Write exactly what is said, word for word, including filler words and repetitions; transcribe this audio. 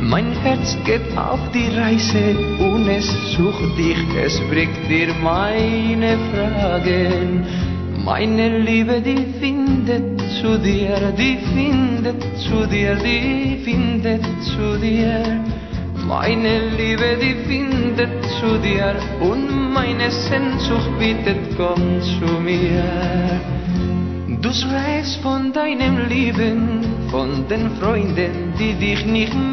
Mein Herz geht auf die Reise und es sucht dich, es bringt dir meine Fragen. Meine Liebe, die findet zu dir, die findet zu dir, die findet zu dir. Meine Liebe, die findet zu dir und meine Sehnsucht bittet, komm zu mir. Du schreibst von deinem Leben, von den Freunden, die dich nicht